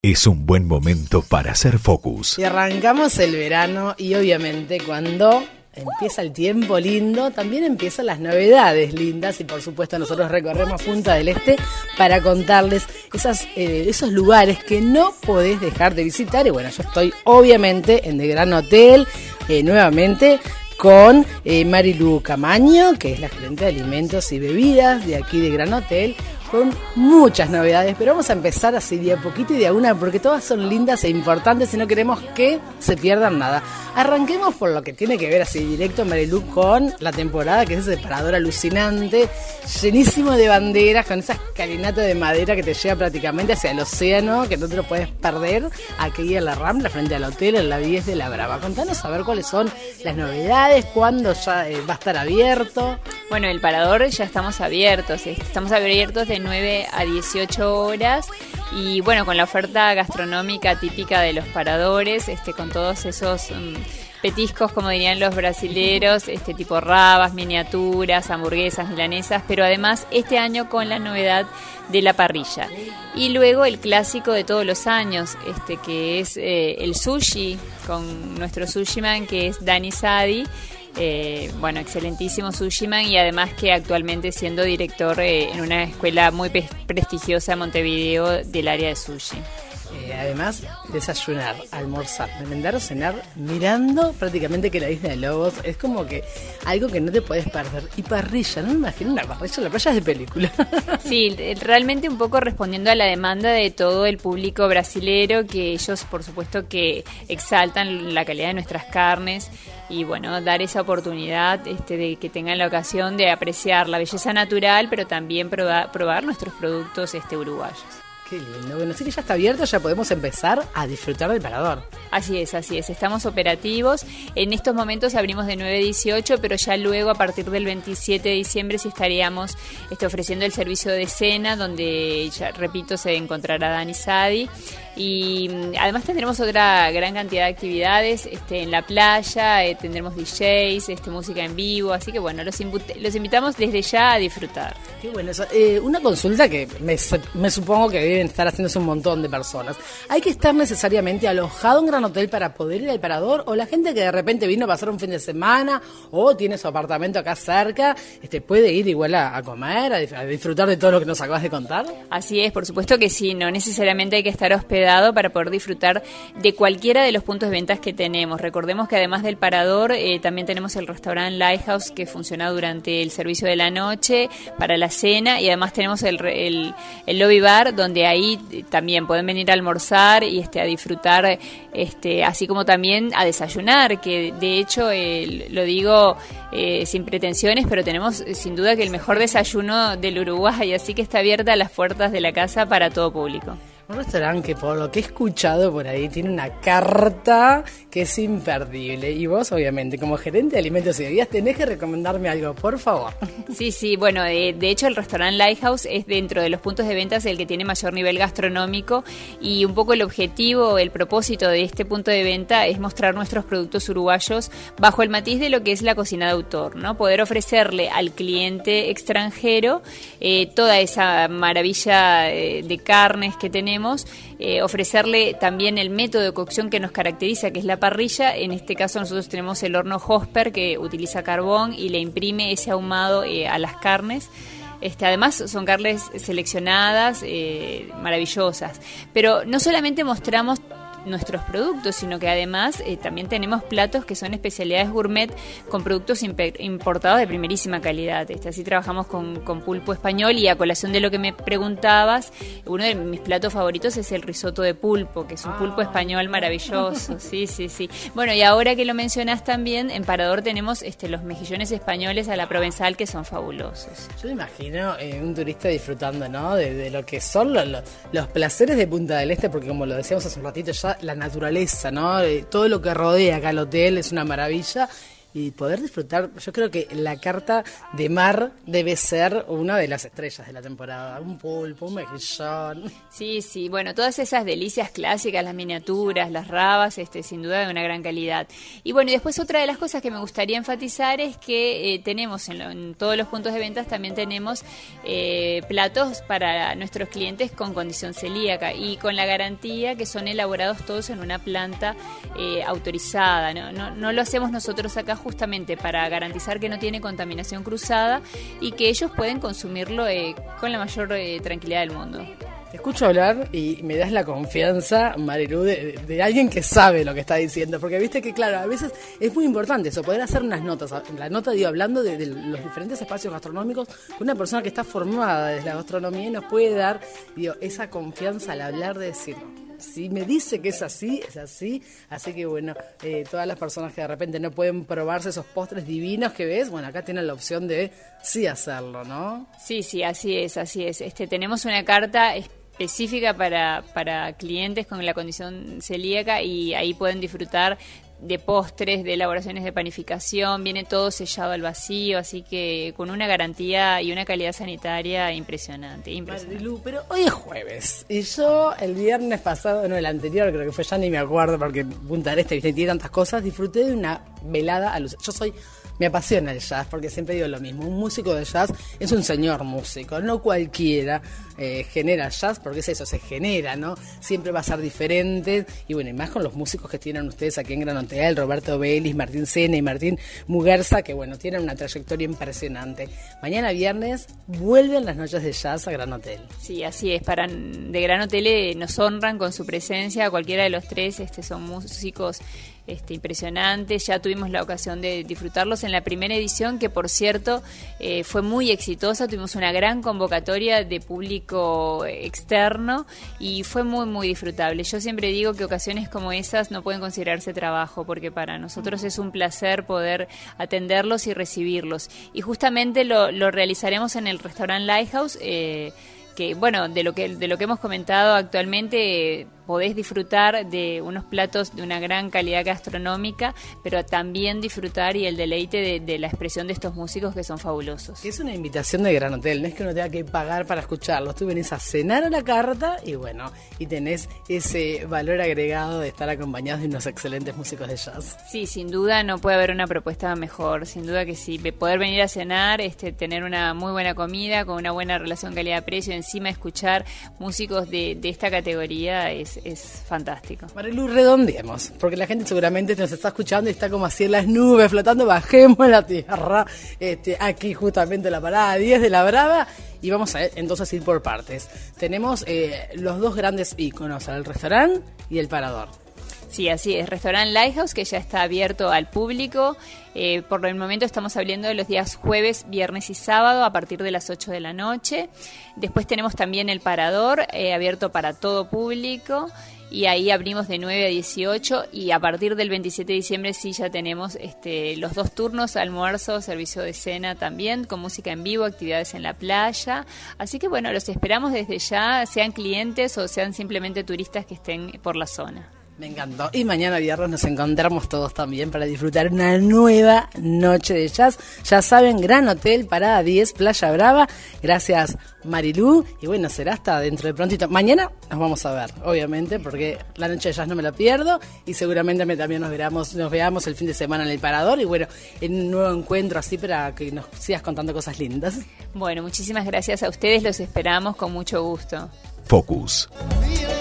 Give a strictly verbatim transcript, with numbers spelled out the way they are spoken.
Es un buen momento para hacer focus. Y arrancamos el verano y obviamente cuando empieza el tiempo lindo, también empiezan las novedades lindas y por supuesto nosotros recorremos Punta del Este para contarles esas, eh, esos lugares que no podés dejar de visitar. Y bueno, yo estoy obviamente en The Gran Hotel, eh, nuevamente con eh, Marilu Camaño, que es la gerente de alimentos y bebidas de aquí de Gran Hotel, con muchas novedades, pero vamos a empezar así de a poquito y de a una, porque todas son lindas e importantes y no queremos que se pierdan nada. Arranquemos por lo que tiene que ver así directo, Marilu, con la temporada, que es ese parador alucinante, llenísimo de banderas, con esa escalinata de madera que te lleva prácticamente hacia el océano, que no te lo puedes perder, aquí en la Rambla, frente al hotel, en la diez de la Brava. Contanos a ver cuáles son las novedades, cuándo ya eh, va a estar abierto. Bueno, el parador ya estamos abiertos, estamos abiertos de nueve a dieciocho horas y bueno, con la oferta gastronómica típica de los paradores, este, con todos esos um, petiscos, como dirían los brasileros, este tipo rabas, miniaturas, hamburguesas, milanesas, pero además este año con la novedad de la parrilla. Y luego el clásico de todos los años, este que es eh, el sushi, con nuestro sushiman que es Dani Sadi. Eh, bueno, excelentísimo sushiman y además que actualmente siendo director eh, en una escuela muy pe- prestigiosa en Montevideo del área de sushi. Eh, además, desayunar, almorzar, merendar o cenar mirando prácticamente que la isla de Lobos es como que algo que no te puedes perder. Y parrilla, no me imagino una parrilla, la playa es de película. Sí, realmente un poco respondiendo a la demanda de todo el público brasilero, que ellos por supuesto que exaltan la calidad de nuestras carnes y bueno, dar esa oportunidad este, de que tengan la ocasión de apreciar la belleza natural, pero también probar, probar nuestros productos este, uruguayos. Qué lindo. Bueno, sí que ya está abierto, ya podemos empezar a disfrutar del parador. Así es, así es. Estamos operativos. En estos momentos abrimos de nueve a dieciocho, pero ya luego a partir del veintisiete de diciembre sí estaríamos este, ofreciendo el servicio de cena, donde, ya repito, se encontrará Dani Sadi. Y además tendremos otra gran cantidad de actividades este, en la playa, eh, tendremos D Js, este, música en vivo, así que bueno, los, invit- los invitamos desde ya a disfrutar. Qué bueno eso. Eh, una consulta que me, me supongo que deben estar haciéndose un montón de personas. ¿Hay que estar necesariamente alojado en Gran Hotel para poder ir al parador? ¿O la gente que de repente vino a pasar un fin de semana o tiene su apartamento acá cerca, este, puede ir igual a, a comer, a, dif- a disfrutar de todo lo que nos acabas de contar? Así es, por supuesto que sí, no necesariamente hay que estar hospedado para poder disfrutar de cualquiera de los puntos de ventas que tenemos. Recordemos que además del parador eh, también tenemos el restaurante Lighthouse que funciona durante el servicio de la noche para la cena y además tenemos el, el, el lobby bar donde ahí también pueden venir a almorzar y este, a disfrutar, este, así como también a desayunar, que de hecho eh, lo digo eh, sin pretensiones, pero tenemos eh, sin duda que el mejor desayuno del Uruguay, así que está abierta las puertas de la casa para todo público. Un restaurante que por lo que he escuchado por ahí tiene una carta que es imperdible. Y vos, obviamente, como gerente de alimentos y bebidas, tenés que recomendarme algo, por favor. Sí, sí, bueno, eh, de hecho el restaurante Lighthouse es dentro de los puntos de ventas el que tiene mayor nivel gastronómico y un poco el objetivo, el propósito de este punto de venta es mostrar nuestros productos uruguayos bajo el matiz de lo que es la cocina de autor, ¿no? Poder ofrecerle al cliente extranjero eh, toda esa maravilla eh, de carnes que tenemos. Eh, ofrecerle también el método de cocción que nos caracteriza, que es la parrilla. En este caso nosotros tenemos el horno Hosper que utiliza carbón y le imprime ese ahumado eh, a las carnes. Este, además son carnes seleccionadas, eh, maravillosas. Pero no solamente mostramos nuestros productos, sino que además eh, también tenemos platos que son especialidades gourmet con productos imp- importados de primerísima calidad. Este, así trabajamos con, con pulpo español y a colación de lo que me preguntabas, uno de mis platos favoritos es el risotto de pulpo, que es un pulpo español maravilloso. Sí, sí, sí. Bueno, y ahora que lo mencionás también, en Parador tenemos este, los mejillones españoles a la provenzal que son fabulosos. Yo me imagino eh, un turista disfrutando, ¿no? De, de lo que son los, los, los placeres de Punta del Este, porque como lo decíamos hace un ratito ya, la naturaleza, ¿no? Eh, todo lo que rodea acá el hotel es una maravilla. y poder disfrutar. Yo creo que la carta de mar debe ser una de las estrellas de la temporada. Un pulpo, un mejillón. Sí, sí, bueno, todas esas delicias clásicas, las miniaturas, las rabas, este, sin duda de una gran calidad. Y bueno, y después otra de las cosas que me gustaría enfatizar es que eh, tenemos en, lo, en todos los puntos de ventas también tenemos eh, platos para nuestros clientes con condición celíaca y con la garantía que son elaborados todos en una planta eh, autorizada, ¿no? No, no lo hacemos nosotros acá justamente para garantizar que no tiene contaminación cruzada y que ellos pueden consumirlo eh, con la mayor eh, tranquilidad del mundo. Te escucho hablar y me das la confianza, Marilú, de, de alguien que sabe lo que está diciendo, porque viste que, claro, a veces es muy importante eso, poder hacer unas notas. La nota, digo, hablando de, de los diferentes espacios gastronómicos, con una persona que está formada desde la gastronomía y nos puede dar, digo, esa confianza al hablar de decir, si me dice que es así, es así. Así que bueno, eh, todas las personas que de repente no pueden probarse esos postres divinos que ves, bueno, acá tienen la opción de sí hacerlo, ¿no? Sí, sí, así es, así es. Este, tenemos una carta específica para, para clientes con la condición celíaca y ahí pueden disfrutar de postres, de elaboraciones de panificación, viene todo sellado al vacío, así que con una garantía y una calidad sanitaria impresionante, impresionante. Marilu, pero hoy es jueves y yo el viernes pasado, no el anterior, creo que fue, ya ni me acuerdo porque Punta del Este, viste, tiene tantas cosas, disfruté de una velada a luz. Yo soy, me apasiona el jazz porque siempre digo lo mismo, un músico de jazz es un señor músico, no cualquiera eh, genera jazz, porque es eso, se genera, ¿no? Siempre va a ser diferente y bueno, y más con los músicos que tienen ustedes aquí en Gran Hotel, Roberto Vélez, Martín Sena y Martín Muguerza, que bueno, tienen una trayectoria impresionante. Mañana viernes vuelven las noches de jazz a Gran Hotel. Sí, así es, para de Gran Hotel eh, nos honran con su presencia, cualquiera de los tres este, son músicos Este, impresionantes, ya tuvimos la ocasión de disfrutarlos en la primera edición, que por cierto eh, fue muy exitosa, tuvimos una gran convocatoria de público externo y fue muy muy disfrutable. Yo siempre digo que ocasiones como esas no pueden considerarse trabajo, porque para nosotros es un placer poder atenderlos y recibirlos, y justamente lo, lo realizaremos en el restaurante Lighthouse, eh, que bueno, de lo que de lo que hemos comentado actualmente, eh, podés disfrutar de unos platos de una gran calidad gastronómica, pero también disfrutar y el deleite de, de la expresión de estos músicos que son fabulosos. Es una invitación de Gran Hotel, no es que uno tenga que pagar para escucharlos, tú venís a cenar a la carta y bueno, y tenés ese valor agregado de estar acompañados de unos excelentes músicos de jazz. Sí, sin duda no puede haber una propuesta mejor, sin duda que sí, poder venir a cenar, este, tener una muy buena comida, con una buena relación calidad-precio, encima escuchar músicos de, de esta categoría es es fantástico. Marilu, redondeemos, porque la gente seguramente nos está escuchando y está como así en las nubes, flotando, bajemos a la tierra, este, aquí justamente la parada diez de la Brava, y vamos a entonces ir por partes. Tenemos eh, los dos grandes íconos, el restaurante y el parador. Sí, así es, Restaurant Lighthouse, que ya está abierto al público. Eh, por el momento estamos hablando de los días jueves, viernes y sábado a partir de las ocho de la noche. Después tenemos también el Parador, eh, abierto para todo público. Y ahí abrimos de nueve a dieciocho y a partir del veintisiete de diciembre sí ya tenemos este, los dos turnos, almuerzo, servicio de cena también, con música en vivo, actividades en la playa. Así que bueno, los esperamos desde ya, sean clientes o sean simplemente turistas que estén por la zona. Me encantó. Y mañana viernes nos encontramos todos también para disfrutar una nueva noche de jazz. Ya saben, Gran Hotel, Parada diez, Playa Brava. Gracias, Marilu. Y bueno, será hasta dentro de prontito. Mañana nos vamos a ver, obviamente, porque la noche de jazz no me la pierdo. Y seguramente también nos veamos, nos veamos el fin de semana en el Parador. Y bueno, en un nuevo encuentro así para que nos sigas contando cosas lindas. Bueno, muchísimas gracias a ustedes. Los esperamos con mucho gusto. Focus.